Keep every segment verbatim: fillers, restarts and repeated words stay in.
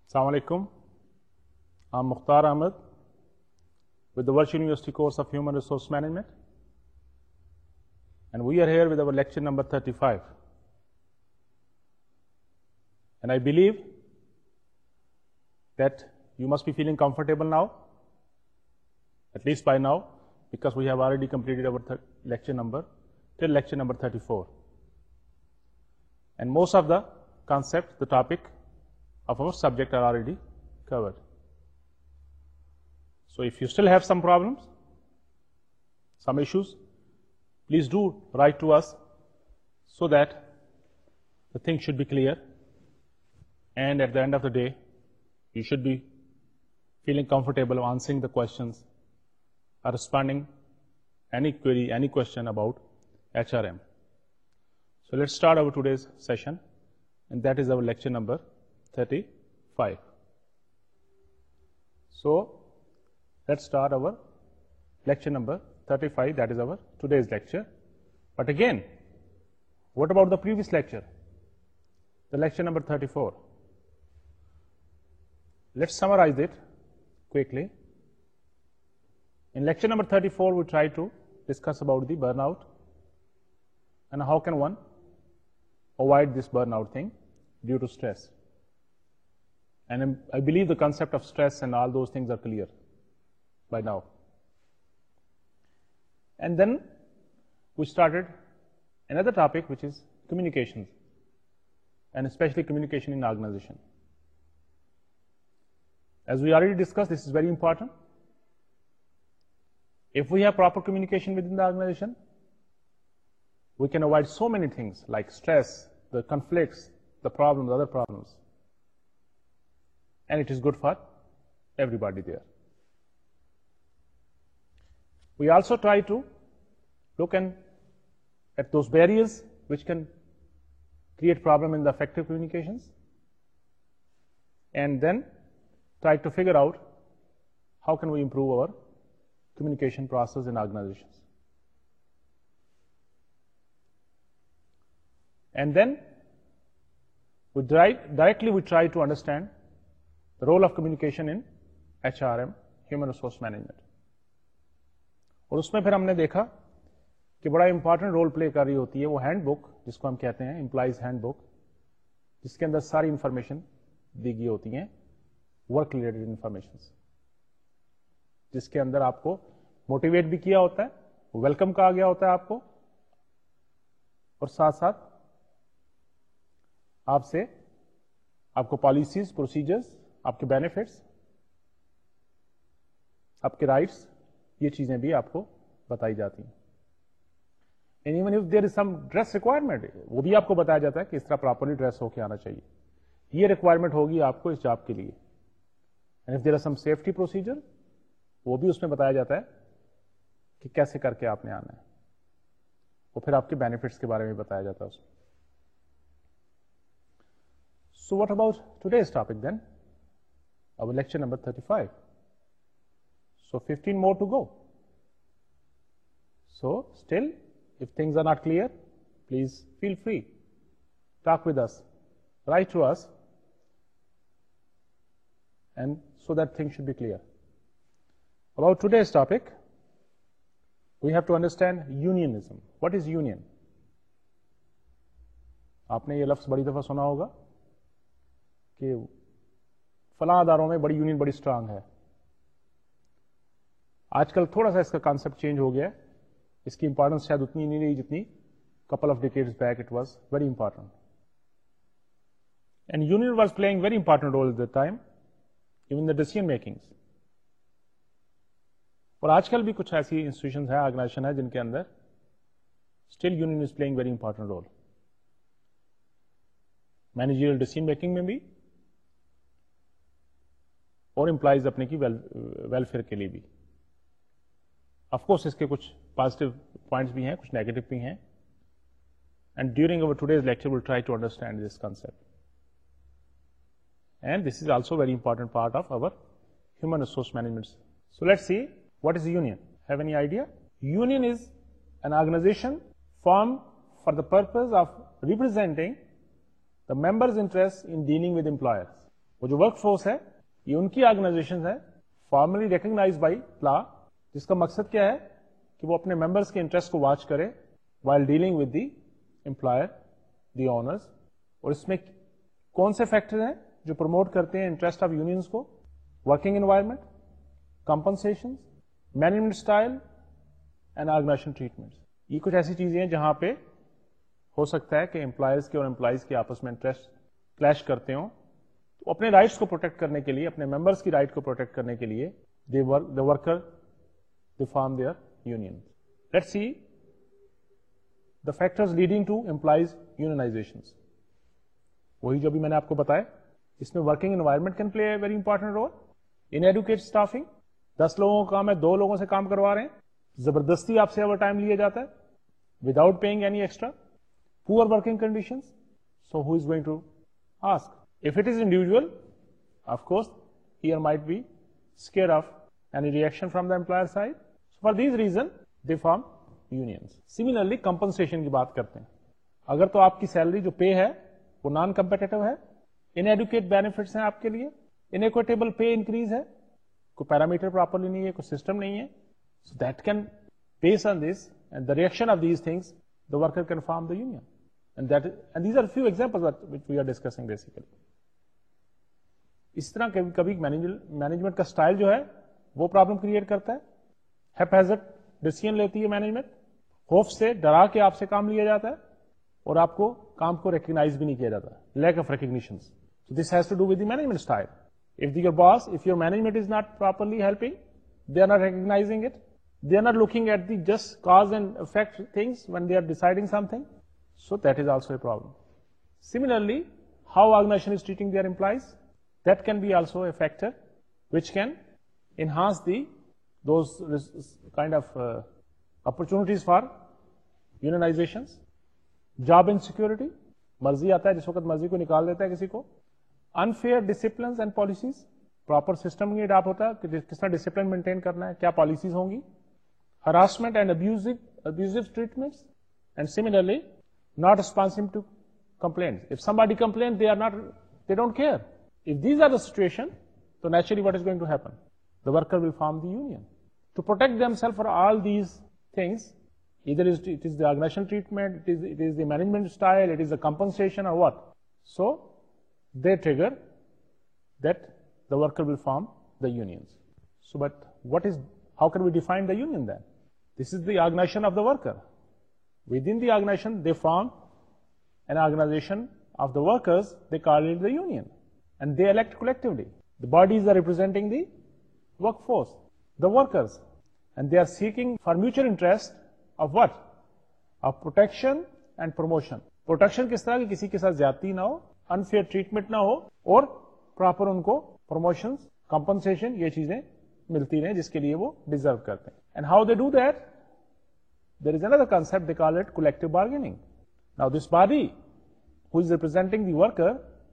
Assalamu alaikum. I'm Mukhtar Ahmed with the Virtual University course of Human Resource Management, and we are here with our lecture number thirty-five. And I believe that you must be feeling comfortable now, at least by now, because we have already completed our lecture number till lecture number thirty-four. And most of the concepts, the topic of our subject are already covered. So if you still have some problems, some issues, please do write to us so that the thing should be clear, and at the end of the day you should be feeling comfortable answering the questions or responding any query, any question about H R M. So let's start our today's session, and that is our lecture number thirty-five. So let's start our lecture number thirty-five, that is our today's lecture. But again, what about the previous lecture, the lecture number thirty-four? Let's summarize it quickly. In lecture number thirty-four, we try to discuss about the burnout and how can one avoid this burnout thing due to stress. And I believe the concept of stress and all those things are clear by now. And then we started another topic, which is communications, and especially communication in organization. As we already discussed, this is very important. If we have proper communication within the organization, we can avoid so many things like stress, the conflicts, the problems, other problems. And it is good for everybody there. We also try to look in, at those barriers which can create problem in the effective communications, and then try to figure out how can we improve our communication process in organizations. And then we direct, directly we try to understand the role of communication in H R M, Human Resource Management. और उसमें फिर हमने देखा कि बड़ा important role play कर रही होती है वो हैंडबुक, जिसको हम कहते हैं एम्प्लॉइज हैंडबुक, जिसके अंदर सारी इंफॉर्मेशन दी गई होती हैं, वर्क रिलेटेड इंफॉर्मेशन, जिसके अंदर आपको मोटिवेट भी किया होता है, वेलकम कहा गया होता है आपको, और साथ साथ आपसे आपको पॉलिसीज, प्रोसीजर्स, आपके बेनिफिट्स, आपके राइट्स, ये चीजें भी आपको बताई जाती हैं. And even if there is some dress requirement, वो भी आपको बताया जाता है कि इस तरह प्रॉपरली ड्रेस होके आना चाहिए. ये रिक्वायरमेंट होगी आपको इस जॉब के लिए. And if there are some safety procedure, वो भी उसमें बताया जाता है कि कैसे करके आपने आना है. वो फिर आपके बेनिफिट्स के बारे में बताया जाता है उसमें. So what about today's topic then? Our lecture number thirty-five. So fifteen more to go. So still, if things are not clear, please feel free. Talk with us, write to us, and so that things should be clear. About today's topic, we have to understand unionism. What is union? आपने ये लफ्ज़ बड़ी दफ़ा सुना होगा कि फलां अदारों में बड़ी यूनियन बड़ी स्ट्रांग है. आजकल थोड़ा सा इसका कॉन्सेप्ट चेंज हो गया है. इसकी इंपॉर्टेंस शायद उतनी नहीं रही जितनी couple of decades back it was very important. And union was playing very important role at the time, even the decision makings. और आजकल भी कुछ ऐसी इंस्टीट्यूशंस हैं, ऑर्गेनाइजेशन है, जिनके अंदर still union is playing very important role. Managerial decision making में भी, और एम्प्लॉइज अपने की वेलफेयर के लिए भी. ऑफकोर्स इसके कुछ पॉजिटिव पॉइंट्स भी हैं, कुछ नेगेटिव भी हैं. And during our today's lecture will try to understand this concept. And this is also very important part of our human resource management. So let's see what is union. Have any idea? Union is an organisation formed for the purpose of representing the members' interests in dealing with employers. वो जो work force है ये उनकी organisation है, formally recognised by law, जिसका मकसद क्या है कि वो अपने मेंबर्स के इंटरेस्ट को वॉच करे while dealing with the employer, the owners। और इसमें कौन से फैक्टर हैं जो प्रमोट करते हैं इंटरेस्ट ऑफ यूनियंस को? Working environment, compensation, management style and organisation treatment. ये कुछ ऐसी चीजें हैं जहां पे हो सकता है कि एम्प्लॉयर्स के और एम्प्लॉयज के आपस में इंटरेस्ट क्लैश करते हो। तो अपने राइट्स को प्रोटेक्ट करने के लिए, अपने मेंबर्स की राइट को प्रोटेक्ट करने के लिए they work the worker they form their union. Let's see the factors leading to employees unionizations। वही जो भी मैंने आपको बताया, इसमें working environment can play a very important role. Inadequate staffing, दस लोगों का काम है, दो लोगों से काम करवा रहे हैं, जबरदस्ती आपसे ओवर टाइम लिया जाता है without paying any extra. Poor working conditions, so who is going to ask? If it is individual, of course here might be scare of any reaction from the employer side. For this reason they form unions. Similarly compensation की बात करते हैं। अगर तो आपकी salary जो pay है वो नॉन कंपेटिटिव है, इनएडुकेट बेनिफिट्स हैं आपके लिए, इनइक्विटेबल पे इंक्रीज है, कोई पैरामीटर प्रॉपरली नहीं है, कोई सिस्टम नहीं है, so that can base on this and the reaction of these things the worker can form the union. And that and these are few examples which we are discussing basically. इस तरह कभी कभी management का style जो है वो problem create करता है। हैपहैज़र्ड डिसीजन लेती है मैनेजमेंट, खौफ से डरा के आपसे काम लिया जाता है और आपको काम को रिकॉग्नाइज भी नहीं किया जाता, lack of recognition. So this has to do with the management style. If your boss, if your management is not properly helping, they are not recognizing it, they are not looking at the just cause and effect things when they are deciding something, so that is also a problem. Similarly, how organization is treating their employees, that can be also a factor which can enhance the those kind of uh, opportunities for unionizations। job insecurity, मर्जी आता है जिस वक्त मर्जी को निकाल देता है किसी को। unfair disciplines and policies, proper system नहीं अडॉप्ट होता कि किस तरह डिसिप्लिन मेंटेन करना है, क्या पॉलिसीज होंगी। harassment and abusive abusive treatments, and similarly not responsive to complaints। if somebody complains, they are not they don't care। if these are the situation, so naturally what is going to happen? The worker will form the union to protect themselves for all these things. Either it is the organizational treatment, it is, it is the management style, it is the compensation, or what. So they trigger that the worker will form the unions. So but what is, how can we define the union then? This is the organization of the worker. Within the organization they form an organization of the workers, they call it the union, and they elect collectively. The bodies are representing the workforce, the workers, and they are seeking for mutual interest of what? Of protection and promotion। Protection किस तरह की, किसी के साथ ज्यादती ना हो, unfair treatment ना हो, और प्रॉपर उनको प्रमोशंस, कंपनसेशन, ये चीजें मिलती रहे जिसके लिए वो डिजर्व करते हैं। And how they do that? There is another concept, they call it collective bargaining. Now this body who is representing the worker,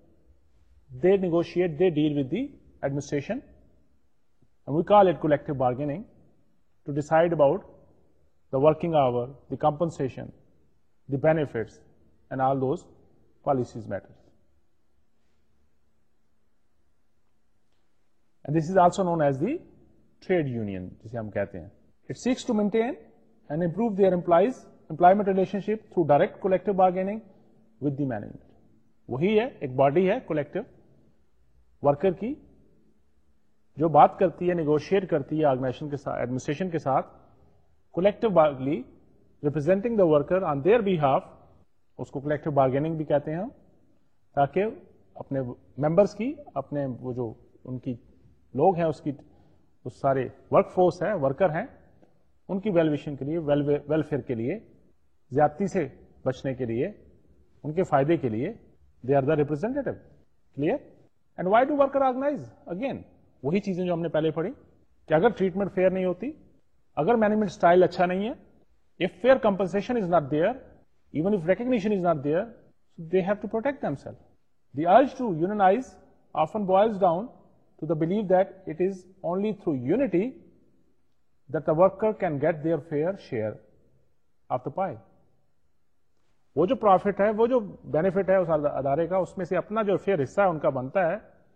they negotiate, they deal with the administration, and we call it collective bargaining, to decide about the working hour, the compensation, the benefits, and all those policies matters. And this is also known as the trade union, जिसे हम कहते हैं। It seeks to maintain and improve their employees employment relationship through direct collective bargaining with the management। वही है, एक body है collective worker की जो बात करती है, नेगोशिएट करती है ऑर्गेनाइजेशन के साथ, एडमिनिस्ट्रेशन के साथ, collectively representing the worker on their behalf, उसको कलेक्टिव बार्गेनिंग भी कहते हैं हम, ताकि अपने मेंबर्स की, अपने वो जो उनकी लोग हैं उसकी, उस सारे वर्कफोर्स है, वर्कर हैं, उनकी वेलविशन के लिए, वेल वेलफेयर के लिए, ज्यादती से बचने के लिए, उनके फायदे के लिए, they are the representative. Clear? And why do worker organize? Again वही चीजें जो हमने पहले पढ़ी कि अगर ट्रीटमेंट फेयर नहीं होती, अगर मैनेजमेंट स्टाइल अच्छा नहीं है, if fair compensation is not there, even if recognition is not there, they have to protect themselves. The urge to unionize often boils down to the believe that it is only through unity that the worker can get their fair share of the pie. वो जो profit है, वो जो benefit है उस अदारे का, उसमें से अपना जो फेयर हिस्सा है उनका बनता है,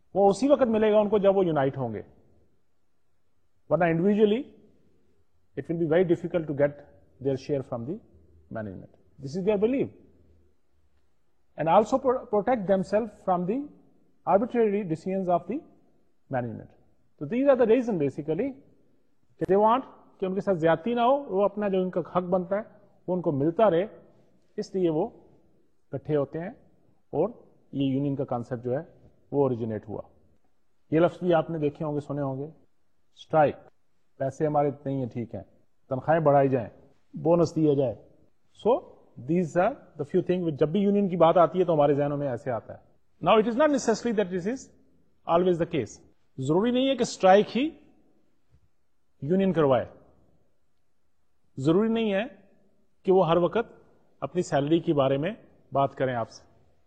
वो उसी वक्त मिलेगा उनको जब वो यूनाइट होंगे, वरना individually it will be very difficult to get their share from the management. This is their believe. And also protect themselves from the arbitrary decisions of the management. तो these are the reason basically कि they want कि उनके साथ ज्यादती ना हो, वो अपना जो उनका हक बनता है वो उनको मिलता रहे, इसलिए वो इकट्ठे होते हैं और ये यूनियन का कॉन्सेप्ट जो है वो ओरिजिनेट हुआ. ये लफ्ज भी आपने देखे होंगे, सुने होंगे. स्ट्राइक, पैसे हमारे नहीं है, ठीक है, तनख्वाहें बढ़ाई जाएं, बोनस दिया जाए. So these are the few thing. जब भी यूनियन की बात आती है तो हमारे जहनों में ऐसे आता है. Now it is not necessary that this is always the case. जरूरी नहीं है कि स्ट्राइक ही यूनियन करवाए. जरूरी नहीं है कि वो हर वक्त अपनी सैलरी के बारे में बात करें आपसे.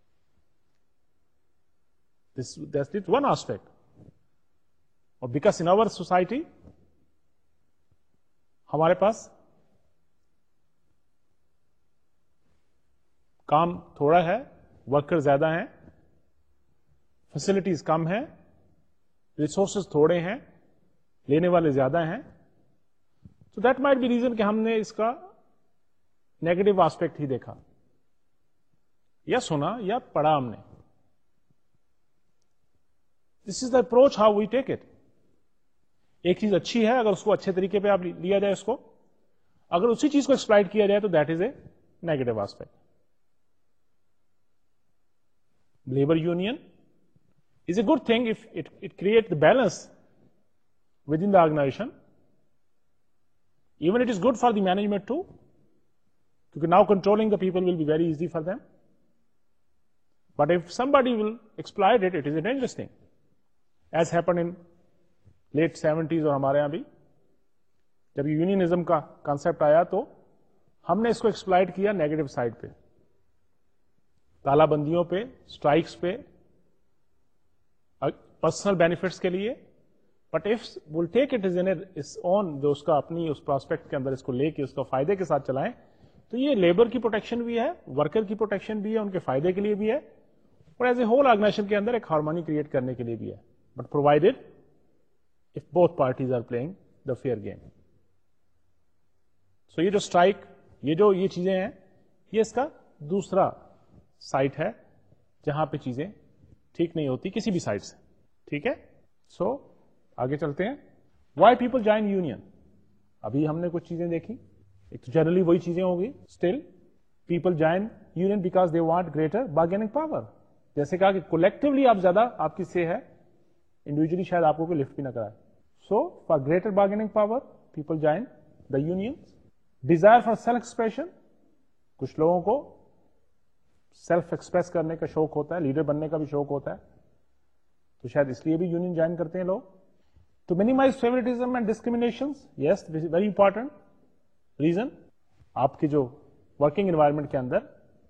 This that's it one aspect. और बिकॉज इन आवर सोसाइटी हमारे पास काम थोड़ा है, वर्कर ज्यादा हैं, फैसिलिटीज कम है, रिसोर्सेज थोड़े हैं, लेने वाले ज्यादा हैं. तो दैट माइट बी रीजन कि हमने इसका नेगेटिव एस्पेक्ट ही देखा या सुना या पढ़ा हमने. This is the approach how we take it. एक चीज अच्छी है, अगर उसको अच्छे तरीके पे आप लिया जाए उसको, अगर उसी चीज को एक्सप्लॉइट किया जाए तो that is a negative aspect. Labour union is a good thing if it, it creates the balance within the organization. Even it is good for the management too, because now controlling the people will be very easy for them. But if somebody will exploit it, it is a dangerous thing, as happened in late seventies. और हमारे यहाँ भी जब unionism का concept आया तो हमने इसको एक्सप्लॉइट किया नेगेटिव साइड पे, तालाबंदियों पे, स्ट्राइक्स पे, पर्सनल बेनिफिट्स के लिए. But if will take it is in its own, जो उसका अपनी उस प्रोस्पेक्ट के अंदर इसको लेके उसका फायदे के साथ चलाएं, तो ये लेबर की प्रोटेक्शन भी है, वर्कर की प्रोटेक्शन भी है, उनके फायदे के लिए भी है, और एज ए होल ऑर्गेनाइजेशन के अंदर एक हार्मोनी क्रिएट करने के लिए भी है. But provided if both parties are playing the fair game. So ये जो स्ट्राइक, ये जो ये चीजें हैं, ये इसका दूसरा साइट है जहां पे चीजें ठीक नहीं होती किसी भी साइड से. ठीक है. सो so, आगे चलते हैं. Why people join union. अभी हमने कुछ चीजें देखी. एक तो जनरली वही चीजें होगी. Still people join union because they want greater bargaining power. जैसे कहा कि कोलेक्टिवली आप ज्यादा आपकी से है, इंडिविजुअली शायद आपको कोई लिफ्ट भी ना कराए. So for greater bargaining power people join the union. Desire for self expression. कुछ लोगों को सेल्फ एक्सप्रेस करने का शौक होता है, लीडर बनने का भी शौक होता है, तो शायद इसलिए भी यूनियन ज्वाइन करते हैं लोग. To minimize favouritism and discrimination. Yes, very important reason. आपके जो वर्किंग एनवायरनमेंट के अंदर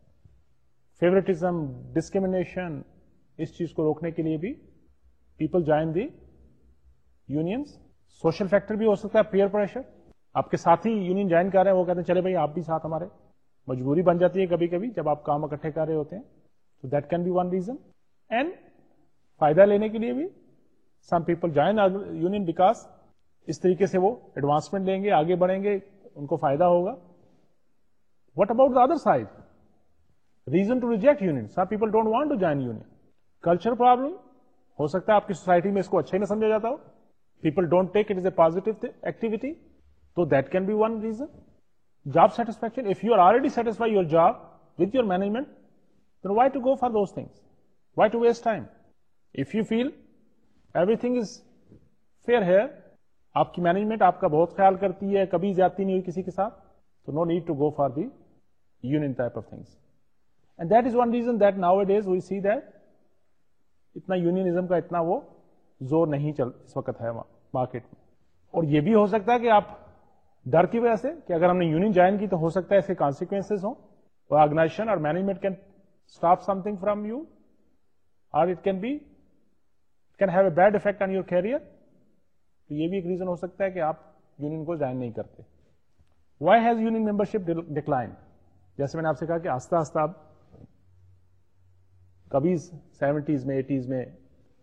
फेवरेटिज्म, डिस्क्रिमिनेशन, इस चीज को रोकने के लिए भी people join the unions. Social factor भी हो सकता है, पीयर प्रेशर. आपके साथी यूनियन ज्वाइन कर रहे हैं, वो कहते हैं चले भाई आप भी साथ हमारे. मजबूरी बन जाती है कभी कभी जब आप काम इकट्ठे कर रहे होते हैं. तो that can be one reason. And फायदा लेने के लिए भी some people join union because इस तरीके से वो एडवांसमेंट लेंगे, आगे बढ़ेंगे, उनको फायदा होगा. What about the other side? Reason to reject union. Some people don't want to join union. Culture problem. हो सकता है आपकी सोसाइटी में इसको अच्छा ही ना समझा जाता हो. People don't take it is a positive activity. तो that can be one reason. Job satisfaction. If you are already satisfied your job with your management, then why to go for those things? Why to waste time? If you feel everything is fair here, आपकी management आपका बहुत ख्याल करती है, कभी ज्यादती नहीं हुई किसी के साथ, तो no need to go for the union type of things. And that is one reason that nowadays we see that इतना यूनियनिज्म का इतना वो जोर नहीं चल इस वक्त है मार्केट में. और ये भी हो सकता है कि आप डर की वजह से कि अगर हमने यूनियन ज्वाइन की तो हो सकता है ऐसे कॉन्सिक्वेंसेस हो, और ऑर्गेनाइजेशन और management can stop something from you, और it can be it can have a bad effect on your career. तो ये भी एक रीजन हो सकता है कि आप यूनियन को ज्वाइन नहीं करते. Why has union membership decline? जैसे मैंने आपसे कहा कि आस्ता आस्ता अब कभी सेवेंटीज में, एटीज में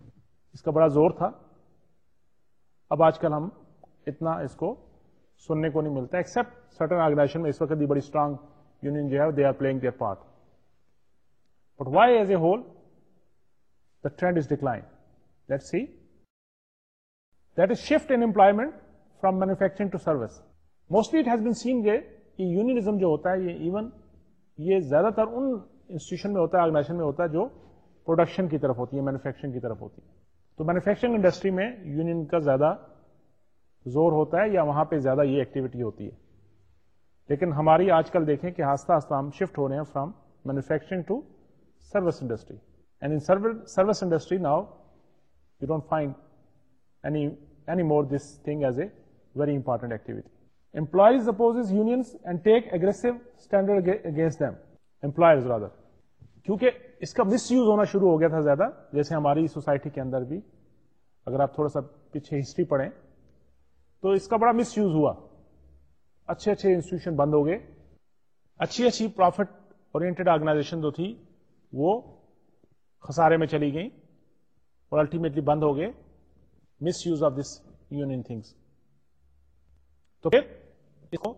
इसका बड़ा जोर था। अब आजकल हम इतना इसको सुनने को नहीं मिलता, एक्सेप्ट सर्टेन ऑर्गेनाइजेशन में इस वक्त भी बड़ी स्ट्रांग यूनियन जो है, they are playing their part. But why as a whole the trend is decline? Let's see. That is shift in employment from manufacturing to service. Mostly it has been seen ये कि unionism जो होता है, ये even ये ज्यादातर उन institution में होता है, ऑर्गेनाइजेशन में होता है जो प्रोडक्शन की तरफ होती है, मैन्युफैक्चरिंग की तरफ होती है। तो मैन्युफैक्चरिंग इंडस्ट्री में यूनियन का ज्यादा जोर होता है या वहां पे ज्यादा ये एक्टिविटी होती है। लेकिन हमारी आजकल देखें कि आस्ता आस्ता हम शिफ्ट हो रहे हैं from manufacturing to service industry, and in service industry now you don't find any any more this thing as a very important activity. Employees opposes unions and take aggressive standard against them, employers rather, क्योंकि इसका miss use होना शुरू हो गया था ज्यादा। जैसे हमारी सोसाइटी के अंदर भी अगर आप थोड़ा सा पीछे हिस्ट्री पढ़ें तो इसका बड़ा मिस यूज हुआ। अच्छे अच्छे इंस्टीट्यूशन बंद हो गए, अच्छी अच्छी प्रॉफिट ओरिएंटेड ऑर्गेनाइजेशन जो थी वो खसारे में चली गई और अल्टीमेटली बंद हो गए, misuse of this union things. तो फिर इसको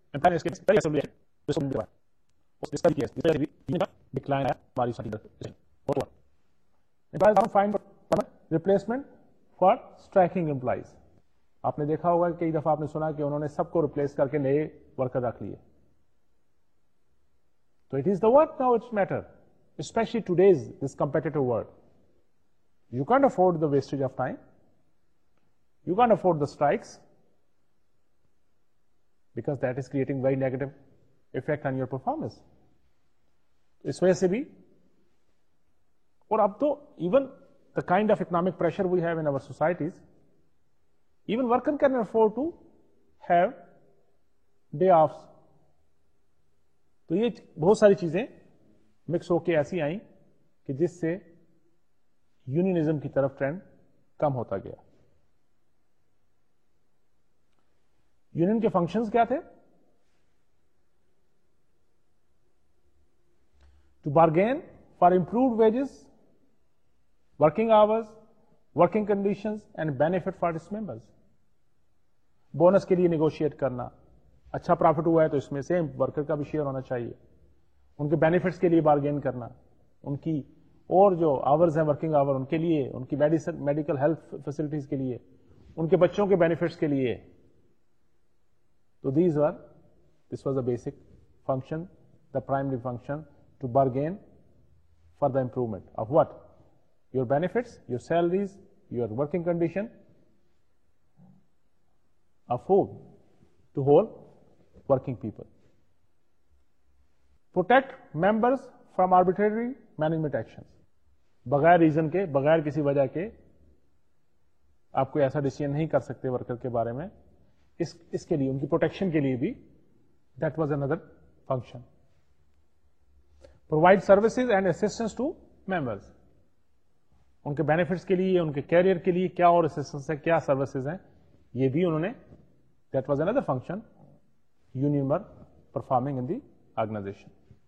डिक्लाइन है हमारी find replacement for striking employees. आपने देखा होगा कि कई दफा आपने सुना कि उन्होंने सबको रिप्लेस करके नए वर्कर रख लिए। तो it is the work now it's matter, specially today's this competitive world. You can't afford the wastage of time, you can't afford the strikes, because that is creating very negative effect on your performance. इस वजह से भी, और अब तो even the kind of economic pressure we have in our societies, even worker can afford to have day offs। तो ये बहुत सारी चीजें मिक्स होके ऐसी आई कि जिससे यूनियनिज्म की तरफ ट्रेंड कम होता गया। यूनियन के फंक्शंस क्या थे? To bargain for improved wages, working hours, working conditions and benefit for its members. Bonus के लिए निगोशिएट करना, अच्छा प्रॉफिट हुआ है तो इसमें से वर्कर का भी शेयर होना चाहिए, उनके बेनिफिट्स के लिए बार्गेन करना, उनकी और जो आवर्स हैं वर्किंग आवर उनके लिए, उनकी मेडिकल हेल्थ फैसिलिटीज के लिए, उनके बच्चों के बेनिफिट्स के लिए। तो these were this was the basic function, the primary function, to bargain for the improvement of what? Your benefits, your salaries, your working condition of whom? To whole working people. Protect members from arbitrary management actions. बगैर reason के, बगैर किसी वजह के आप कोई ऐसा decision नहीं कर सकते वर्कर के बारे में। इस इसके लिए, उनकी प्रोटेक्शन के लिए भी that was another function. Provide services and assistance to members. उनके बेनिफिट्स के लिए, उनके कैरियर के लिए क्या और असिस्टेंस है, क्या सर्विसेज हैं, ये भी उन्होंने, that was another function union were performing in the organization.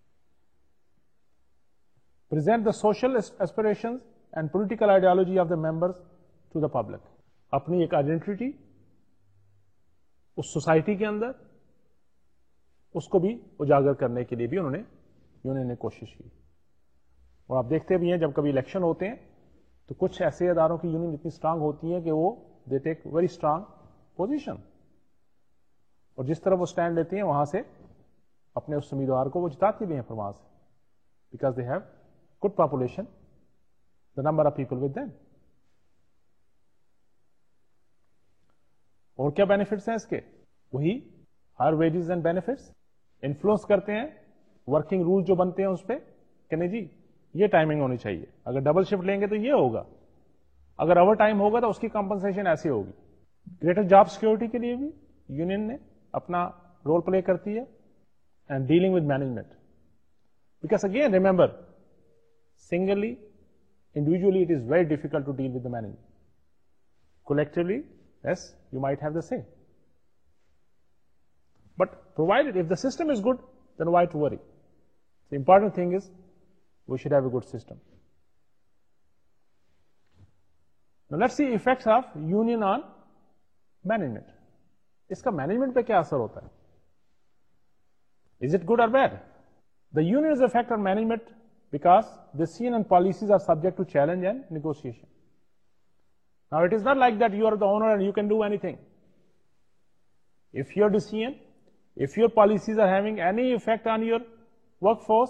Present the social aspirations and political ideology of the members to the public. अपनी एक आइडेंटिटी उस सोसाइटी के अंदर, उसको भी उजागर करने के लिए भी उन्होंने यूनियन ने कोशिश की। और आप देखते भी हैं जब कभी इलेक्शन होते हैं तो कुछ ऐसे इदारों की यूनियन इतनी स्ट्रांग होती है कि वो they take very strong position, और जिस तरह वो स्टैंड लेती हैं वहां से अपने उस उम्मीदवार को वो जिताती भी हैं फिर वहां से, because they have good population, the number of people with them. और क्या बेनिफिट्स हैं इसके? वही higher wages and benefits, influence करते हैं वर्किंग रूल जो बनते हैं उस पर, कि नहीं जी ये टाइमिंग होनी चाहिए, अगर डबल शिफ्ट लेंगे तो ये होगा, अगर ओवर टाइम होगा तो उसकी कंपनसेशन ऐसी होगी। ग्रेटर जॉब सिक्योरिटी के लिए भी यूनियन ने अपना रोल प्ले करती है, and dealing with management, because again remember singly individually it is very difficult to deal with the management, collectively yes you might have the say, but provided if the system is good then why to worry? The important thing is we should have a good system. Now let's see effects of union on management. इसका management पे क्या असर होता है? Is it good or bad? The union's effect on management because decision and policies are subject to challenge and negotiation. Now it is not like that you are the owner and you can do anything. If your decision, if your policies are having any effect on your workforce,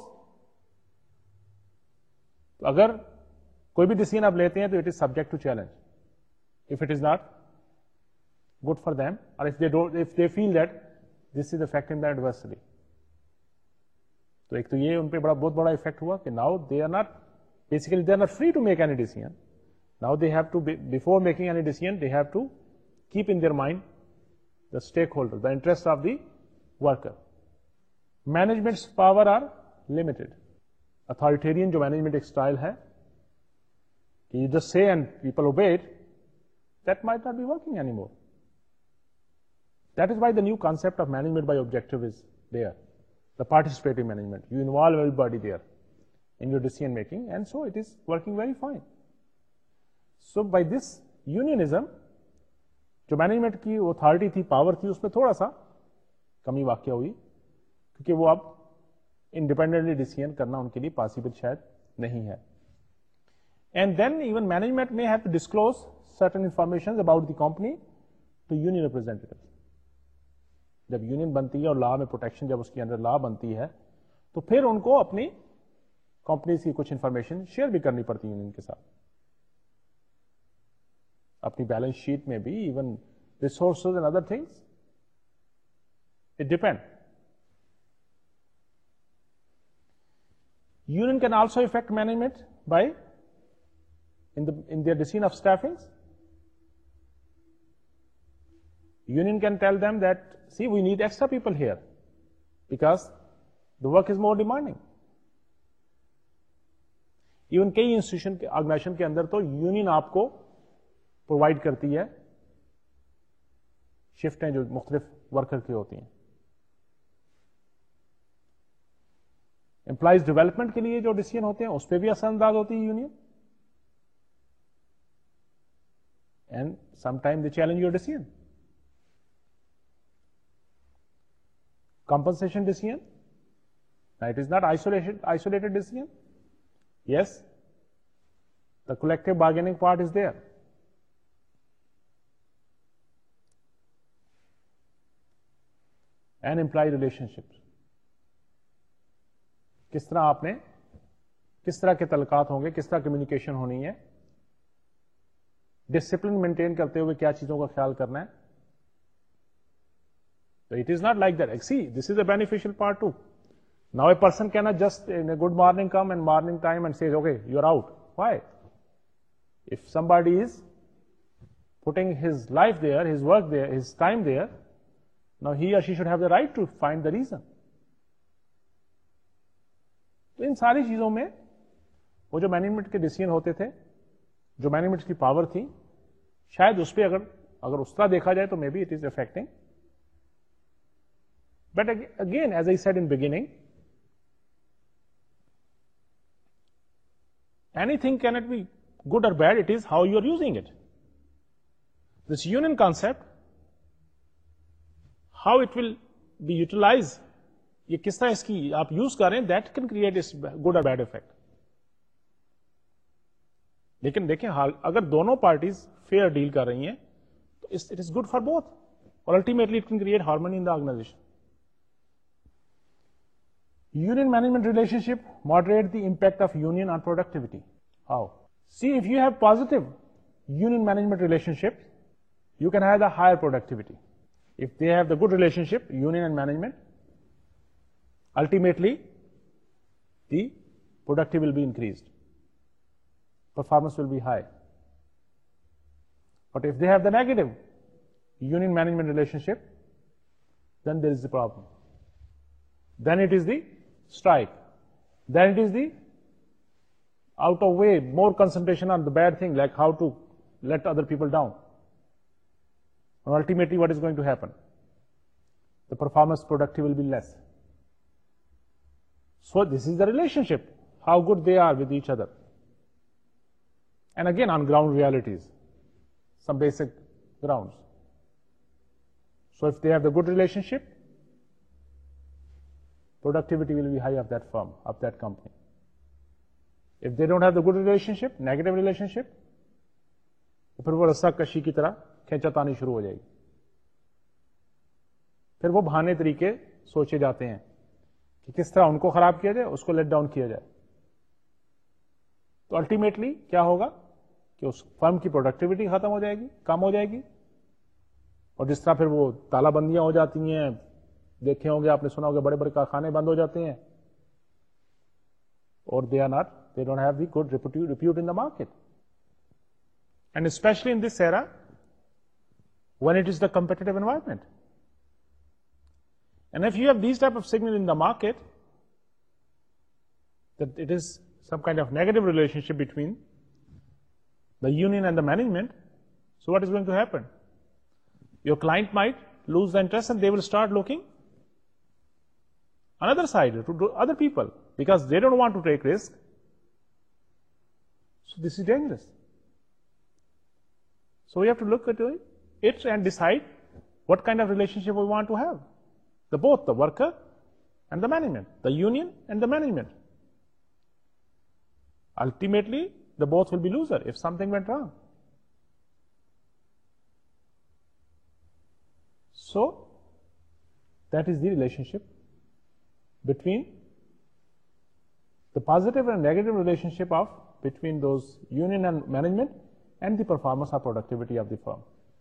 तो अगर कोई भी decision आप लेते हैं तो it is subject to challenge. If it is not good for them और if they don't if they feel that this is affecting them adversely, तो एक तो ये उन पे बड़ा बहुत बड़ा इफेक्ट हुआ कि now they are not basically they are not free to make any decision. Now they have to before making any decision they have to keep in their mind the stake holder, the interest of the worker. Management's power are limited. Authoritarian जो management एक style है कि you just say and people obey it, that might not be working any more. That is why the new concept of management by objective is there, the participative management. You involve everybody there in your decision making and so it is working very fine. So by this unionism जो management की authority थी, power थी, उसमें थोड़ा सा कमी वाकई हुई क्योंकि वो अब इंडिपेंडेंटली डिसीजन करना उनके लिए पॉसिबल शायद नहीं है. And then even management may have to disclose certain information about the company to union representative. जब यूनियन बनती है और लॉ में प्रोटेक्शन, जब उसके अंदर लॉ बनती है तो फिर उनको अपनी कंपनी की कुछ इंफॉर्मेशन शेयर भी करनी पड़ती है यूनियन के साथ. अपनी बैलेंस शीट में भी even resources and other things, it depend. Union can also affect management by in the in their decision of staffings. Union can tell them that, see, we need extra people here because the work is more demanding. Even कई institution के organization के अंदर तो union आपको provide करती है शिफ्टें जो मुख्तलिफ वर्कर की होती हैं. एम्प्लॉइज डेवलपमेंट के लिए जो डिसीजन होते हैं उस पर भी असरअंदाज होती है union. And sometime they challenge your decision. Compensation decision, it is not isolated isolated decision. Yes, the collective bargaining part is there. And employ relationship, किस तरह आपने किस तरह के तलकात होंगे, किस तरह कम्युनिकेशन होनी है, डिसिप्लिन मेंटेन करते हुए क्या चीजों का ख्याल करना है. तो it is not like that. See, this is a beneficial part too. Now a person can not just in a good morning come and morning time and says okay you are out. Why? If somebody is putting his life there, his work there, his time there, now he और she should have the right to find the reason. तो इन सारी चीजों में वो जो management के decision होते थे, जो मैनेजमेंट की पावर थी, शायद उस पर अगर अगर उस तरह देखा जाए तो may be it is affecting. But again, as I said in beginning, anything can not be good और bad, it is how you are using it. This union concept, how it will be utilize, ये किस तरह इसकी आप use करें, that can create इस good और bad effect. लेकिन देखें, हाल अगर दोनों पार्टीज फेयर डील कर रही हैं तो it is good for both और ultimately it can create harmony in the organization. Union management relationship moderate the impact of union on productivity. How? See, if you have positive union management relationship, you can have the higher productivity. If they have the good relationship, union and management, ultimately the productivity will be increased, performance will be high. But if they have the negative union management relationship, then there is the problem. Then it is the strike. Then it is the out of way, more concentration on the bad thing, like how to let other people down. And ultimately what is going to happen? The performance productivity will be less. So this is the relationship, how good they are with each other. And again, on ground realities, some basic grounds. So if they have the good relationship, productivity will be high of that firm, of that company. If they don't have the good relationship, negative relationship, तो फिर वो रस्सा कशी की तरह खींचातानी शुरू हो जाएगी. फिर वो बहाने तरीके सोचे जाते हैं कि किस तरह उनको खराब किया जाए, उसको लेट डाउन किया जाए. तो अल्टीमेटली क्या होगा कि उस फर्म की प्रोडक्टिविटी खत्म हो जाएगी, कम हो जाएगी. और जिस तरह फिर वो तालाबंदियां हो जाती हैं, देखे होंगे, आपने सुना होगा, बड़े बड़े कारखाने बंद हो जाते हैं, और they are not, they don't have the good repute in the market. And especially in this era, when it is the competitive environment. And if you have these type of signal in the market, that it is some kind of negative relationship between the union and the management, so what is going to happen? Your client might lose the interest and they will start looking another side, to other people, because they don't want to take risk. So this is dangerous. So we have to look at it and decide what kind of relationship we want to have. The both, the worker and the management, the union and the management. Ultimately, the both will be loser if something went wrong. So, that is the relationship between the positive and negative relationship of between those union and management and the performance or productivity of the firm.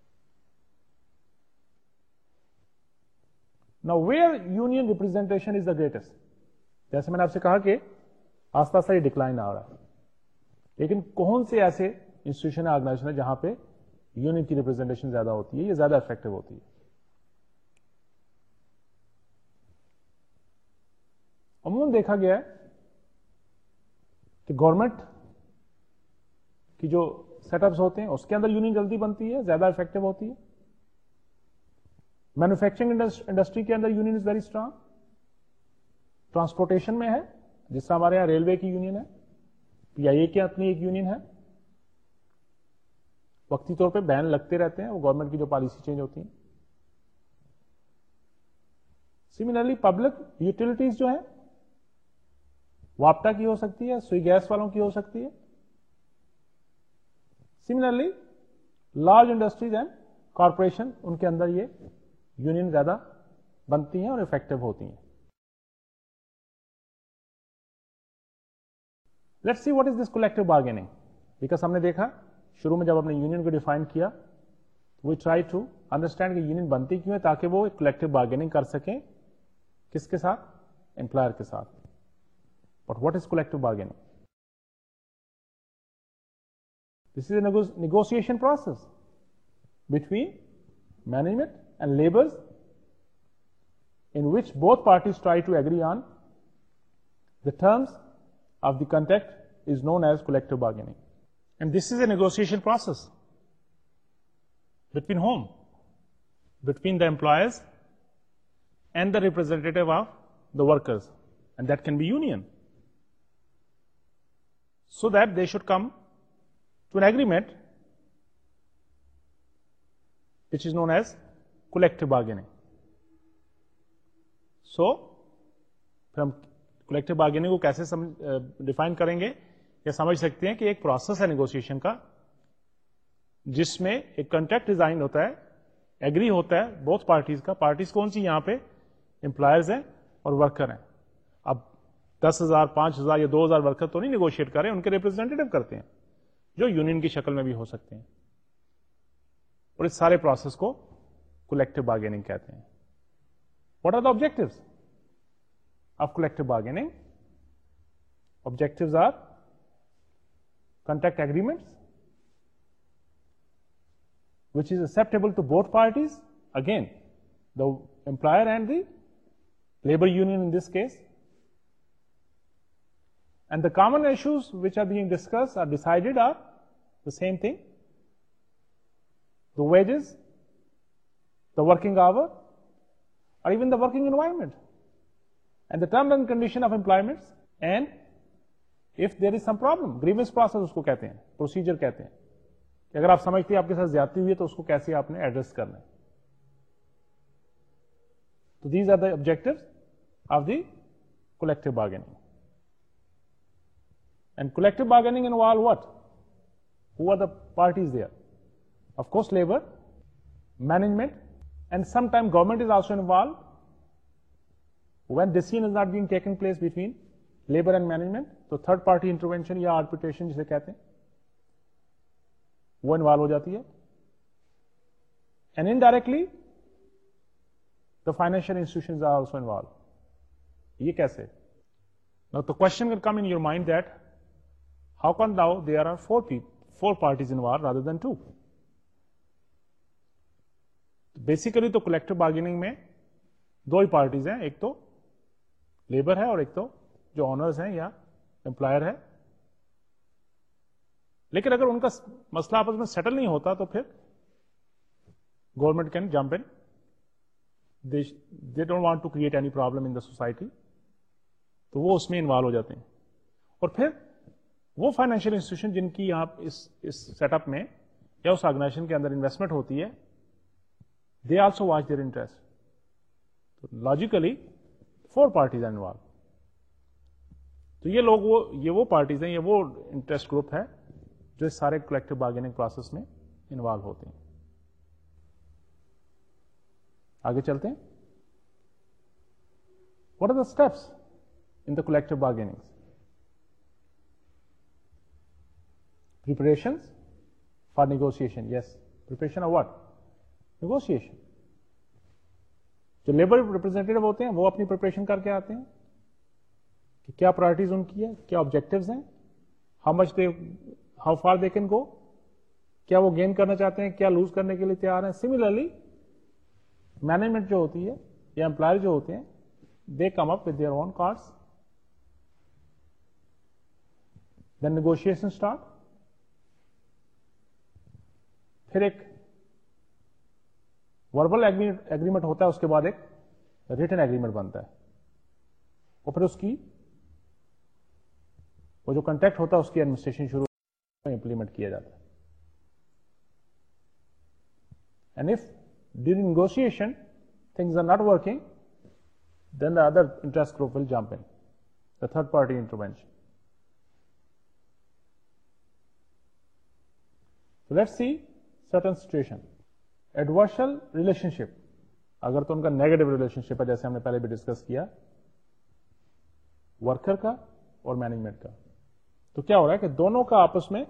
Now, where union representation is the greatest? जैसे मैंने आपसे कहा कि आस्ता आस्ता ये decline आ रहा है, लेकिन कौन से ऐसे इंस्टीट्यूशन ऑर्गेनाइजेशन है जहां पे यूनियन की रिप्रेजेंटेशन ज्यादा होती है, ये ज्यादा इफेक्टिव होती है? अमूमन देखा गया है कि गवर्नमेंट की जो सेटअप्स होते हैं उसके अंदर यूनियन जल्दी बनती है, ज्यादा इफेक्टिव होती है. मैन्युफैक्चरिंग इंडस्ट्री के अंदर union is very strong. Transportation में है, जिस तरह हमारे यहां रेलवे की यूनियन है, पीआईए की अपनी एक यूनियन है. वक्ती तौर पे बैन लगते रहते हैं, वो गवर्नमेंट की जो पॉलिसी चेंज होती है. सिमिलरली पब्लिक यूटिलिटीज जो है, वापटा की हो सकती है, सुई गैस वालों की हो सकती है. Similarly large industries and corporation, उनके अंदर ये यूनियन ज्यादा बनती हैं और इफेक्टिव होती हैं. Let's see what is this collective bargaining. Because हमने देखा शुरू में जब हमने यूनियन को डिफाइन किया, वी ट्राई टू अंडरस्टैंड कि यूनियन बनती क्यों है, ताकि वो कलेक्टिव बार्गेनिंग कर सकें. किसके साथ? एम्प्लॉयर के साथ. But what is collective bargaining? This is a nego negotiation process between management and laborers, in which both parties try to agree on the terms of the contract, is known as collective bargaining. And this is a negotiation process between whom? Between the employers and the representative of the workers, and that can be union, so that they should come to an agreement which is known as collective bargaining. So, फिर हम collective bargaining को कैसे define करेंगे, या समझ सकते हैं कि एक प्रोसेस है नेगोशिएशन का, जिसमें एक कॉन्ट्रैक्ट डिजाइन होता है, एग्री होता है बोथ पार्टीज का. पार्टीज कौन सी? यहां पे एम्प्लॉयर्स हैं और वर्कर हैं. अब दस हजार पांच हजार या दो हजार वर्कर तो नहीं नेगोशिएट कर रहे, उनके रिप्रेजेंटेटिव करते हैं, जो यूनियन की शक्ल में भी हो सकते हैं. और इस सारे प्रोसेस को कलेक्टिव बार्गेनिंग कहते हैं. What are the objectives of collective bargaining? Objectives are contract agreements which is acceptable to both parties, again the employer and the labor union in this case. And the common issues which are being discussed or decided are the same thing: the wages, the working hour, or even the working environment, and the terms and condition of employment. And if there is some problem, grievance process उसको कहते हैं, procedure कहते हैं, अगर आप समझते हैं आपके साथ ज्यादती हुई है तो उसको कैसे आपने एड्रेस करना है। तो these are the objectives of the collective bargaining. And collective bargaining involve what? Who are the parties there? Of course, labor, management, and sometimes government is also involved. When decision is not being taken place between labor and management, तो third party intervention या arbitration जिसे कहते हैं, वो involve हो जाती है. And indirectly, the financial institutions are also involved. ये कैसे? Now the question will come in your mind that how come now there are four people, four parties involved rather than two? Basically तो collective bargaining में दो ही parties हैं, एक तो labour है और एक तो जो ऑनर्स हैं या एम्प्लॉयर है। लेकिन अगर उनका मसला आपस में सेटल नहीं होता तो फिर government can jump in, they don't want to create any problem in the society, तो वो उसमें इन्वॉल्व हो जाते हैं। और फिर वो फाइनेंशियल इंस्टीट्यूशन जिनकी यहां इस इस सेटअप में या उस ऑर्गेनाइजेशन के अंदर इन्वेस्टमेंट होती है, they also watch their interest. तो logically four parties are involve. तो ये लोग वो ये वो पार्टीज हैं, ये वो इंटरेस्ट ग्रुप है जो इस सारे कलेक्टिव बार्गेनिंग प्रोसेस में इन्वॉल्व होते हैं। आगे चलते हैं। What are the steps in the collective bargaining? Preparations for negotiation. Yes, preparation of what? Negotiation. जो लेबर रिप्रेजेंटेटिव होते हैं वो अपनी प्रिपरेशन करके आते हैं कि क्या प्रायोरिटीज उनकी है, क्या ऑब्जेक्टिव्स हैं, how much they how far they can go, क्या वो गेन करना चाहते हैं, क्या लूज करने के लिए तैयार हैं। सिमिलरली मैनेजमेंट जो होती है या एम्प्लॉयर जो होते हैं, they come up with their own cards, then negotiation start. फिर एक वर्बल एग्रीमेंट होता है, उसके बाद एक रिटन एग्रीमेंट बनता है, और फिर उसकी वो जो कॉन्ट्रैक्ट होता है उसकी एडमिनिस्ट्रेशन शुरू इंप्लीमेंट किया जाता है। And if during negotiation things are not working, then the other interest group will jump in, the third party intervention. So let's see certain situation. Adversarial relationship, अगर तो उनका नेगेटिव रिलेशनशिप है, जैसे हमने पहले भी डिस्कस किया, वर्कर का और मैनेजमेंट का, तो क्या हो रहा है कि दोनों का आपस में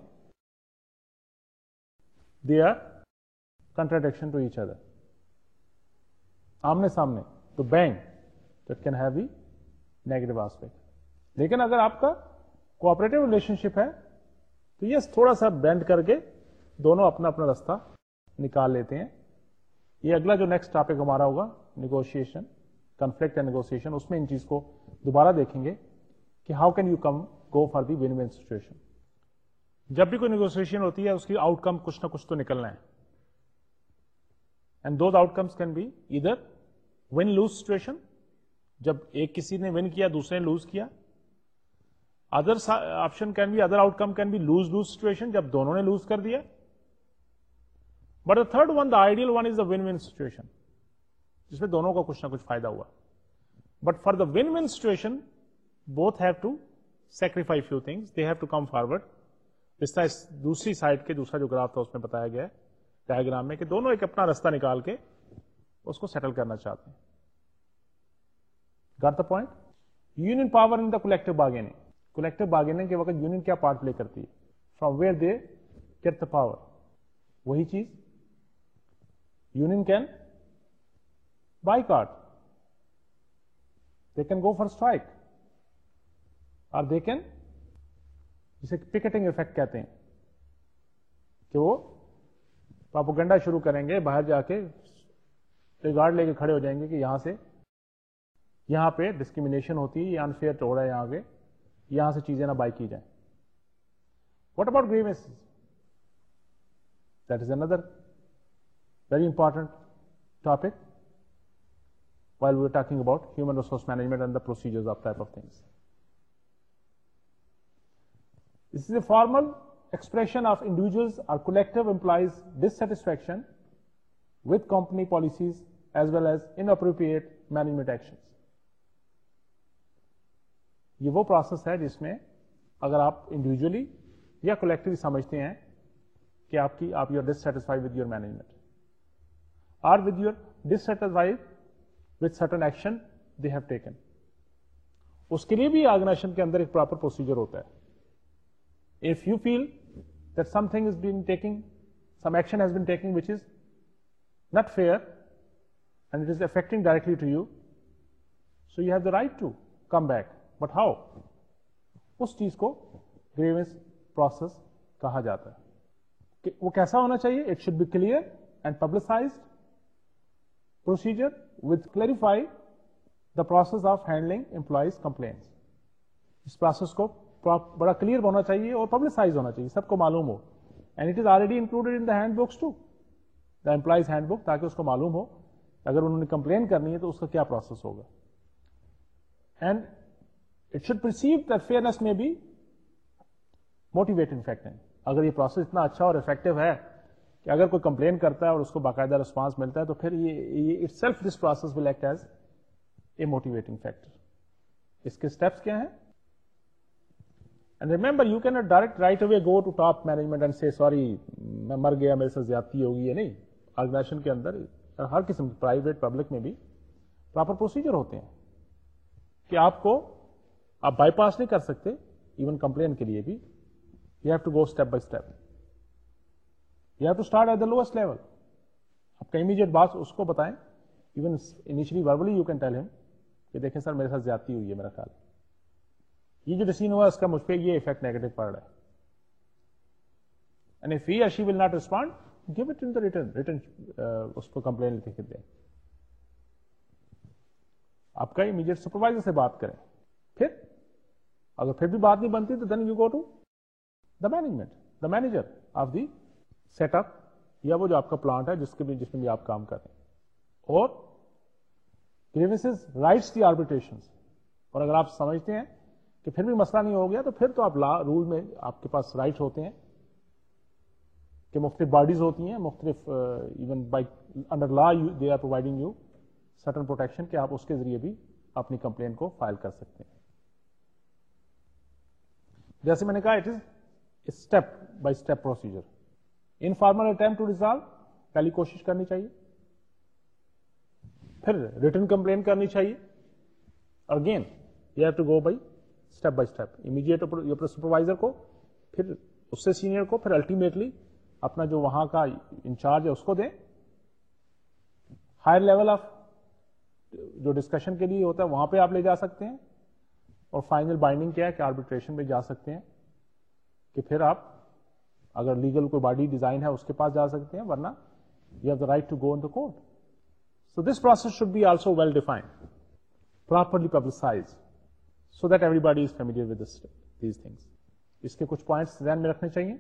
they are contradiction to each other, आमने सामने, तो bank that can have the negative aspect. लेकिन अगर आपका कोऑपरेटिव रिलेशनशिप है तो ये थोड़ा सा बेंड करके दोनों अपना अपना रास्ता निकाल लेते हैं। ये अगला जो नेक्स्ट टॉपिक हमारा होगा नेगोशिएशन, कॉन्फ्लिक्ट एंड नेगोशिएशन, उसमें इन चीज को दोबारा देखेंगे कि how can you come go for the win win situation. जब भी कोई नेगोशिएशन होती है उसकी आउटकम कुछ ना कुछ तो निकलना है, and those outcomes can be either win lose situation, जब एक किसी ने विन किया दूसरे ने लूज किया, other option can be other outcome can be lose lose situation, जब दोनों ने लूज कर दिया। But the third one, the ideal one, is the win win situation, जिसमें दोनों का कुछ ना कुछ फायदा हुआ। But for the win win situation both have to sacrifice few things, they have to come forward. इस तरह दूसरी साइड के दूसरा जो ग्राफ था उसमें बताया गया है डायग्राम में कि दोनों एक अपना रास्ता निकाल के उसको सेटल करना चाहते हैं। Got the point? Union power in the collective bargaining. Collective bargaining के वक्त यूनियन क्या पार्ट प्ले करती है? From where they get the power? वही चीज, union can boycott, they can go for strike, or they can, जिसे picketing effect कहते हैं, कि वो प्रोपेगेंडा शुरू करेंगे, बाहर जाके गार्ड लेके खड़े हो जाएंगे कि यहां से यहां पे डिस्क्रिमिनेशन होती है, ये अनफेयर हो रहा है, यहां पे यहां से चीजें ना बाय की जाए। What about grievances? That is another very important topic while we were talking about human resource management and the procedures of type of things. This is a formal expression of individuals or collective employees' dissatisfaction with company policies as well as inappropriate management actions. ये वो process है जिसमें अगर आप individually या collectively समझते हैं कि आपकी आप you are dissatisfied with your management और with your dissatisfied with certain action they have taken, उसके लिए भी ऑर्गेनाइजेशन के अंदर एक प्रॉपर प्रोसीजर होता है. If you feel that something is been taking some action has been taking which is not fair and it is affecting directly to you, so you have the right to come back. But how? उस चीज को grievance process कहा जाता है. कि वो कैसा होना चाहिए? It should be clear and publicized procedure with clarify the process of handling employees complaints. इस प्रोसेस को बड़ा क्लियर होना चाहिए और पब्लिसाइज होना चाहिए, सबको मालूम हो. And it is already included in the handbooks too, the employees handbook, ताकि उसको मालूम हो अगर उन्होंने कंप्लेन करनी है तो उसका क्या प्रोसेस होगा. And it should perceive that fairness may be motivating factor. अगर ये प्रोसेस इतना अच्छा और इफेक्टिव है कि अगर कोई कंप्लेन करता है और उसको बाकायदा रिस्पांस मिलता है तो फिर ये itself this process will act as a motivating factor. इसके स्टेप्स क्या हैं? And remember, you can not direct right away go to top management and से सॉरी मैं मर गया, मेरे साथ ज्यादती होगी. ये नहीं. ऑर्गेनाइजेशन के अंदर हर किस्म की प्राइवेट पब्लिक में भी प्रॉपर प्रोसीजर होते हैं कि आपको आप बाईपास नहीं कर सकते. इवन कंप्लेन के लिए भी you have to go step by step. You have to start at the lowest level. आपका इमीडिएट बात उसको बताएं. Even initially verbally you can tell him कि देखें सर मेरे साथ ज्यादती हुई है, मेरा ख्याल ये जो डिसीजन हुआ इसका मुझ पर ये इफेक्ट नेगेटिव पड़ रहा है. एंड इफ ही और she will not respond, give it in the return return उसको कंप्लेन लिख के दें. आपका इमीडिएट सुपरवाइजर से बात करें. फिर अगर फिर भी बात नहीं बनती तो then you go to the management, the manager of the setup या वो जो आपका प्लांट है जिसके भी जिसमें भी आप काम कर रहे हैं. और ग्रीवेंसेस राइट्स दी आर्बिट्रेशंस. और अगर आप समझते हैं कि फिर भी मसला नहीं हो गया तो फिर तो आप लॉ रूल में आपके पास राइट होते हैं कि मुख्तलिफ बॉडीज होती हैं, मुख्तलिफ even by under law they are providing you certain protection कि आप उसके जरिए भी अपनी कंप्लेन को फाइल कर सकते हैं. जैसे मैंने कहा, it is step by step procedure. Informal attempt to resolve, पहली कोशिश करनी चाहिए. फिर रिटन कंप्लेन करनी चाहिए. Again you have to go by step by step. Immediate अपने सुपरवाइजर को, फिर उससे सीनियर को, फिर अल्टीमेटली अपना जो वहां का इंचार्ज है उसको दें. हायर लेवल ऑफ जो डिस्कशन के लिए होता है वहां पे आप ले जा सकते हैं. और फाइनल बाइंडिंग क्या है कि आर्बिट्रेशन में जा सकते हैं कि फिर आप अगर लीगल कोई बॉडी डिजाइन है उसके पास जा सकते हैं, वरना you have the right to go in the court. So this process should be also well defined, properly publicize, so that everybody is familiar with these things. इसके कुछ पॉइंट्स ध्यान में रखने चाहिए.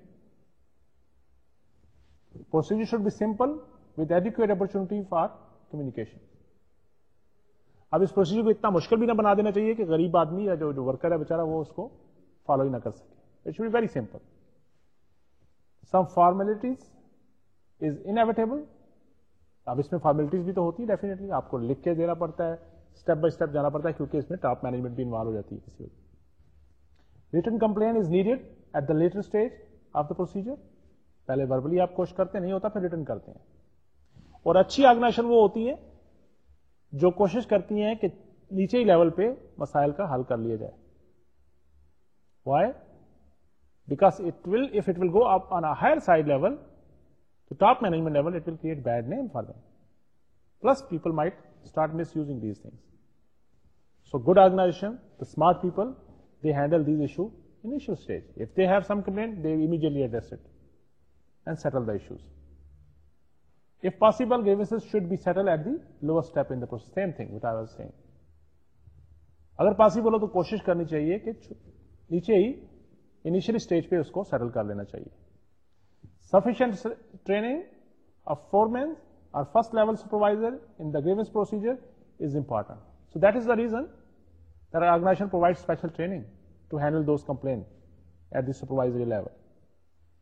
Procedure should be simple with adequate opportunity for communication. अब इस procedure को इतना मुश्किल भी ना बना देना चाहिए कि गरीब आदमी या जो, जो वर्कर है बेचारा वो उसको फॉलो ही ना कर सके. It should be very simple. Some formalities is inevitable. अब इसमें फॉर्मेलिटीज भी तो होती है डेफिनेटली. आपको लिख के देना पड़ता है, स्टेप बाय स्टेप जाना पड़ता है, क्योंकि इसमें टॉप मैनेजमेंट भी इन्वॉल्व हो जाती है किसी वजह. Written complain is needed at the later stage of the procedure. पहले वर्बली आप कोशिश करते नहीं होता, फिर रिटन करते हैं. और अच्छी ऑर्गेनाइजेशन वो होती है जो कोशिश करती हैं कि नीचे ही लेवल पे मसाइल का हल कर लिया जाए. Why? Because it will, if it will go up on a higher side level, to top management level, it will create bad name for them. Plus, people might start misusing these things. So, good organization, the smart people, they handle these issues initial stage. If they have some complaint, they immediately address it and settle the issues. If possible, grievances should be settled at the lowest step in the process. Same thing what I was saying. अगर possible हो तो कोशिश करनी चाहिए कि नीचे ही initial stage पे उसको सेटल कर लेना चाहिए. Sufficient training of foremen or first level supervisor in the grievance procedure is important. So that is the reason that our organization provides special training to handle those complaints at the supervisory level.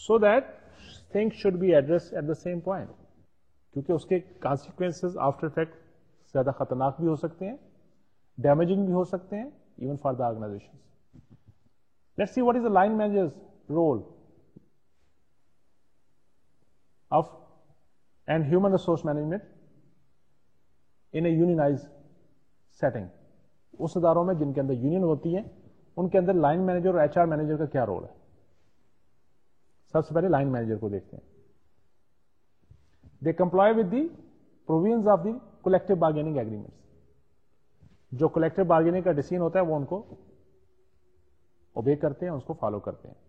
so that things should be addressed at the same point, क्योंकि उसके consequences after effect ज्यादा खतरनाक भी हो सकते हैं, damaging भी हो सकते हैं, even for the organizations. Let's see what is the line manager's role of and human resource management in a unionized setting. उस इदारों में जिनके अंदर यूनियन होती है उनके अंदर लाइन मैनेजर और एचआर मैनेजर का क्या रोल है. सबसे पहले लाइन मैनेजर को देखते हैं. They comply with the provisions of the collective bargaining agreements. जो कलेक्टिव बार्गेनिंग का डिसीजन होता है वो उनको ओबे करते हैं, उसको फॉलो करते हैं.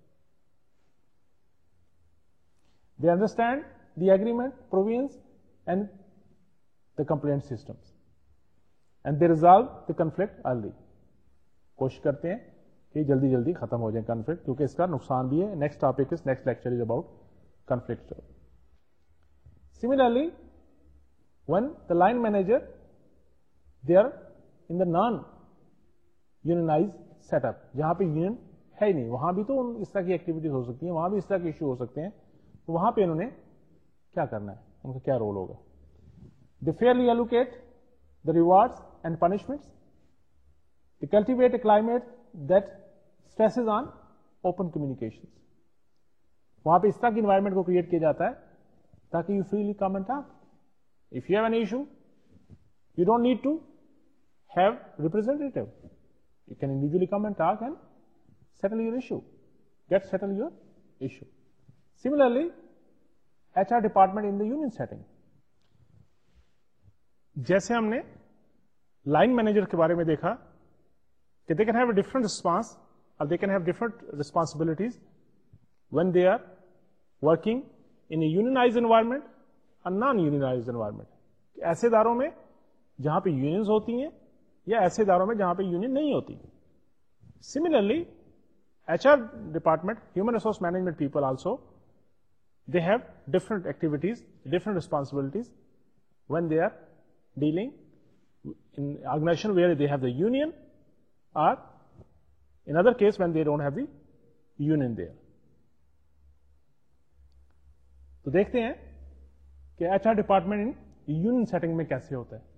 They understand the agreement provisions and the complaint systems and they resolve the conflict early. कोशिश करते हैं कि जल्दी जल्दी खत्म हो जाए कॉन्फ्लिक्ट, क्योंकि इसका नुकसान भी है. Next topic is next lecture is about conflict. Similarly when the line manager they are in the non unionize setup, जहां पे यूनियन है ही नहीं, वहां भी तो इस तरह की एक्टिविटीज हो सकती है, वहां भी इस तरह के इश्यू हो सकते हैं. तो वहां पे इन्होंने क्या करना है, उनका क्या रोल होगा. They fairly allocate the rewards and punishments. They cultivate a climate that stresses on open communication. वहां पे इस तरह की इन्वायरमेंट को क्रिएट किया जाता है ताकि you freely come and talk. If you have an issue you don't need to have representative. You can individually come and talk and settle your issue, get settle your issue. Similarly, H R department in the union setting. जैसे हमने line manager के बारे में देखा कि they can have a different response or they can have different responsibilities when they are working in a unionized environment or non-unionized environment. ऐसे इदारों में जहां पे यूनियंस होती हैं या ऐसे इदारों में जहां पे यूनियन नहीं होती. Similarly HR department, human resource management people also, they have different activities, different responsibilities when they are dealing in organization where they have the union और in other case when they don't have the union there. तो देखते हैं कि HR department in union setting में कैसे होता है.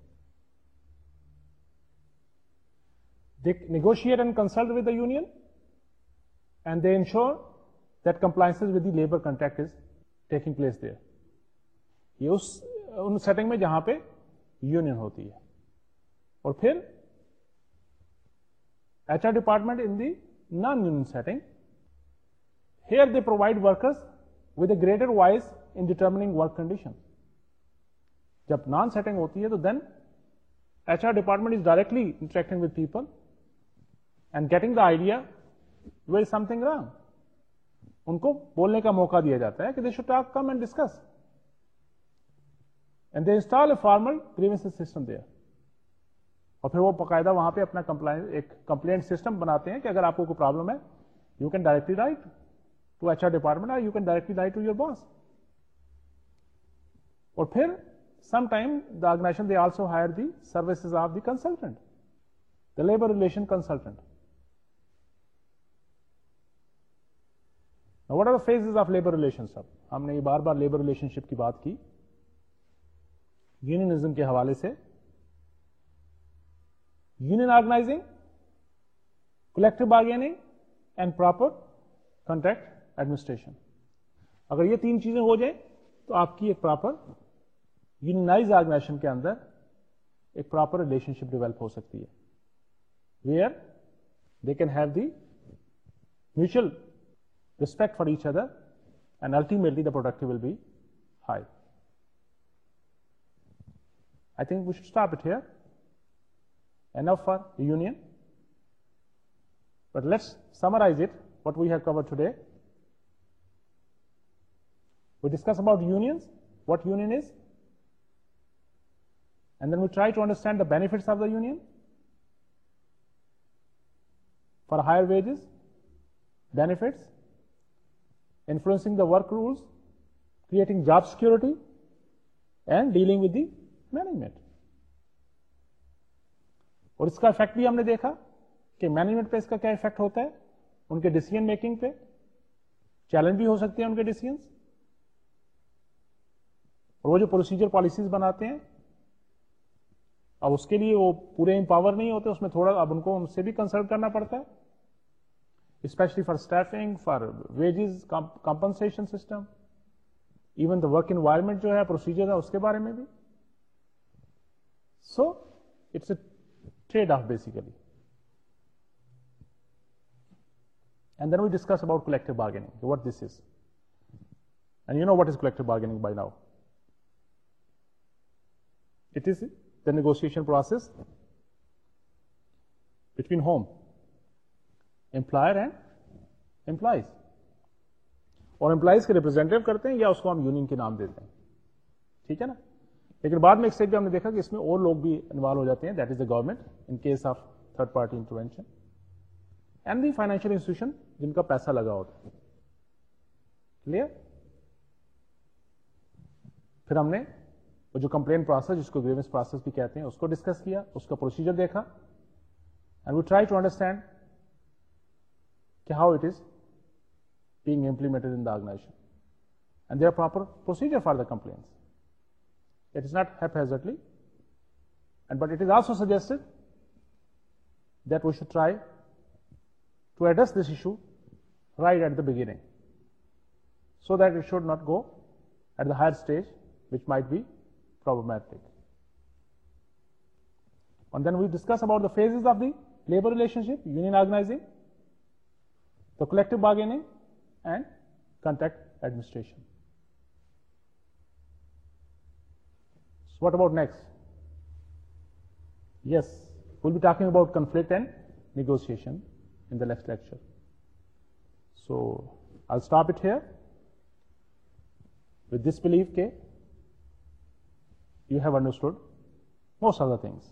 They negotiate and consult with the union and they ensure that compliances with the labor contract is taking place there. ये उस उन सेटिंग में जहां पे यूनियन होती है. और फिर HR department in the non union setting, here they provide workers with a greater voice in determining work conditions. जब नॉन सेटिंग होती है तो then HR department is directly interacting with people and getting the idea where is something wrong. उनको बोलने का मौका दिया जाता है कि they should talk, come and discuss. And they install a formal grievances system there. और फिर वो बाकायदा वहां पे अपना कंप्लाइंस एक कंप्लेंट सिस्टम बनाते हैं कि अगर आपको कोई प्रॉब्लम है you can directly write to HR department और you can directly write to your boss. और फिर sometime the organization they also hire the services of the consultant, the labor relation consultant. Now what are the phases of labor relations? हमने ये बार बार labour relationship की बात की unionism के हवाले से. Union organizing, collective bargaining and proper contract administration. अगर ये तीन चीजें हो जाए तो आपकी एक प्रॉपर यूनियनाइज ऑर्गेनाइजेशन के अंदर एक प्रॉपर रिलेशनशिप डेवलप हो सकती है, where they can have the mutual respect for each other and ultimately the productivity will be high. I think we should stop it here. Enough for the union. But let's summarize it, what we have covered today. We discuss about unions, what union is, and then we try to understand the benefits of the union for higher wages, benefits, influencing the work rules, creating job security, and dealing with the management. और इसका effect भी हमने देखा कि management पे इसका क्या effect होता है, उनके डिसीजन मेकिंग पे, चैलेंज भी हो सकते हैं उनके डिसीजंस, और वो जो प्रोसीजर पॉलिसीज बनाते हैं अब उसके लिए वो पूरे एम्पावर नहीं होते, उसमें थोड़ा अब उनको उनसे भी कंसल्ट करना पड़ता है, specially for staffing, for wages, compensation system, even the work environment जो है, प्रोसीजर है, उसके बारे में भी. So it's a trade off basically. And then we discuss about collective bargaining, what this is. And you know what is collective bargaining by now. It is the negotiation process between whom? Employer and employees. और employees के representative करते हैं या उसको हम union के नाम देते हैं, ठीक है ना. लेकिन बाद में एक स्टेज पे हमने देखा कि इसमें और लोग भी इन्वॉल्व हो जाते हैं, that is the government in case of third party intervention, and the financial institution जिनका पैसा लगा होता है. क्लियर. फिर हमने वो जो कंप्लेंट प्रोसेस, जिसको ग्रीवेंस प्रोसेस भी कहते हैं, उसको डिस्कस किया, उसका प्रोसीजर देखा, and we try to understand कि how it is being implemented in the organization, and there are proper procedure for the complaints. It is not haphazardly, and but it is also suggested that we should try to address this issue right at the beginning, so that it should not go at the higher stage, which might be problematic. And then we discuss about the phases of the labor relationship, union organizing, the collective bargaining, and contract administration. So what about next? Yes, we'll be talking about conflict and negotiation in the next lecture. So I'll stop it here with this belief that you have understood most of the things.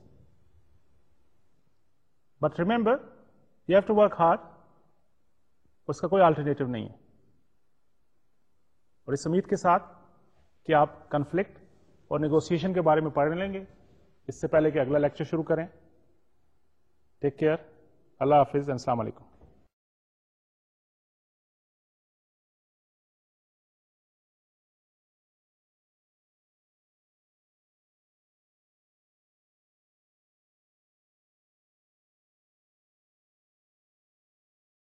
But remember, you have to work hard. उसका कोई alternative नहीं है. और इस उम्मीद के साथ कि आप कन्फ्लिक्ट और नेगोशिएशन के बारे में पढ़ लेंगे इससे पहले कि अगला लेक्चर शुरू करें. Take care. अल्लाह हाफिज एंड अस्सलाम वालेकुम.